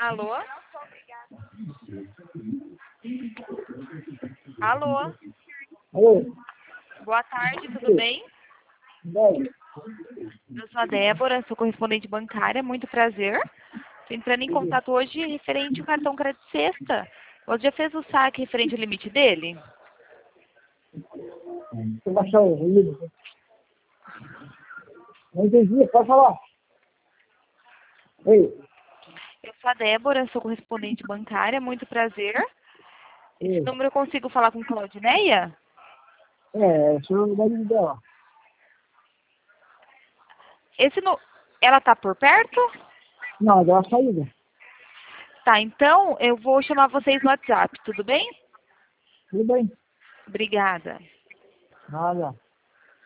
Alô? Alô? Oi, Boa tarde, tudo bem? bem, Eu sou a Débora, sou correspondente bancária, muito prazer. Estou entrando em contato hoje referente ao cartão crédito sexta. Você já fez o saque referente ao limite dele? deixa eu baixar o ruído. Não entendi, pode falar. Oi, Eu sou a Débora, sou correspondente bancária, muito prazer. Esse oi. número eu consigo falar com Claudineia? O senhor vai me dar. Ela tá por perto? Não, deu uma saída. Tá, então eu vou chamar vocês no WhatsApp, tudo bem? Tudo bem. Obrigada. Nada.